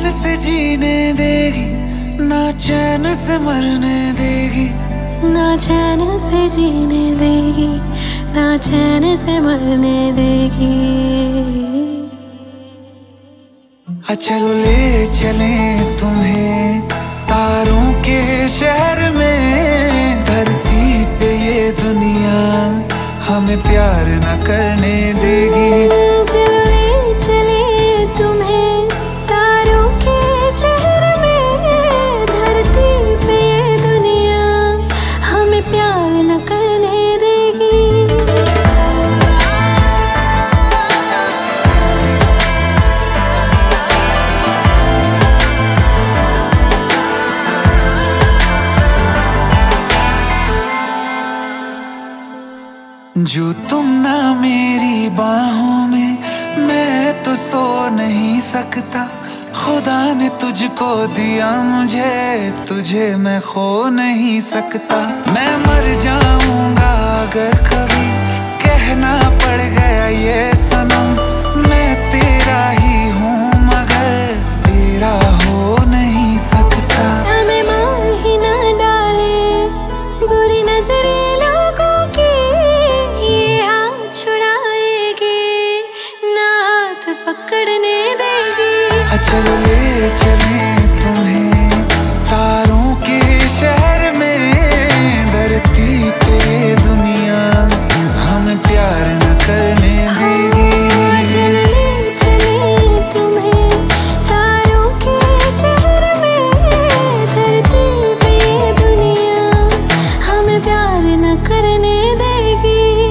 चैन से जीने देगी, ना चैन से मरने देगी, ना चैन से जीने देगी, ना चैन से मरने देगी। चलो ले चले तुम्हें तारों के शहर में, धरती पे ये दुनिया हमें प्यार न करने देगी। चलो ले चले तुम्हें तारों के शहर में, धरती पे ये दुनिया हमें प्यार न करने देगी। जो तुम ना मेरी बाहों में, मैं तो सो नहीं सकता। खुदा ने तुझको दिया मुझे, तुझे मैं खो नहीं सकता। मैं मर जाऊंगा अगर कभी कहना पड़ गया ये सनम, मैं तेरा ही हूँ मगर तेरा हो नहीं सकता। हमें मार ही ना डाले बुरी नजरें लोगों की, ये हाथ छुड़ाएगी ना हाथ पकड़ने देगी। चलो ले चले तुम्हें तारों के शहर में, धरती पे दुनिया हमें प्यार न करने देगी। चलो ले चले तुम्हें तारों के शहर में, धरती पे दुनिया हमें प्यार न करने देगी।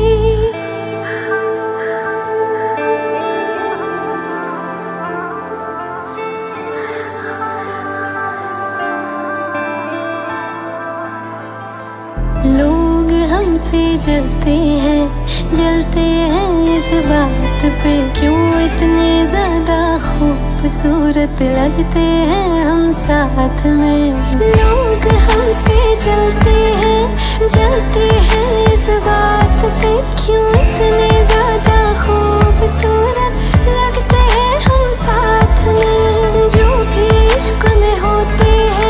लोग हमसे जलते हैं इस बात पे, क्यों इतने ज्यादा खूबसूरत लगते हैं हम साथ में। लोग हमसे जलते हैं इस बात पे, क्यों इतने ज्यादा खूबसूरत लगते हैं हम साथ में। जो भी इश्क में होते हैं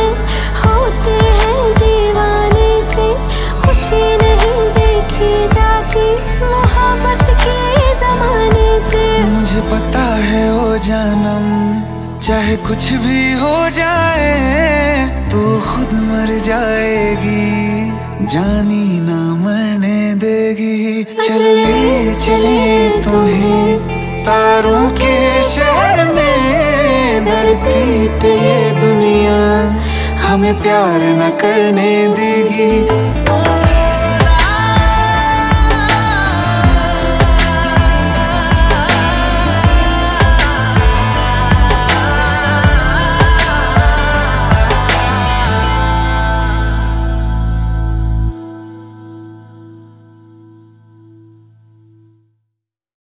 दीवाने से, खुशी नहीं देखी जाती मोहब्बत के जमाने से। मुझे पता है ओ जानम, चाहे कुछ भी हो जाए तू खुद मर जाएगी, जानी ना मरने देगी। चले चले तुम्हें तारों के शहर में, धरती पे ये दुनिया हमें प्यार न करने देगी।